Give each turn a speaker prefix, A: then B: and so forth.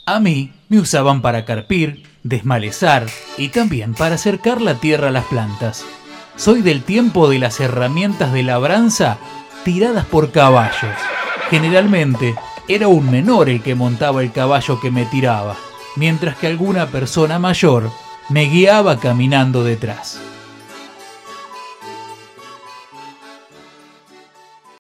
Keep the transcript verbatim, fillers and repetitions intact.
A: A mí me usaban para carpir, desmalezar y también para acercar la tierra a las plantas. Soy del tiempo de las herramientas de labranza tiradas por caballos. Generalmente era un menor el que montaba el caballo que me tiraba, mientras que alguna persona mayor me guiaba caminando detrás.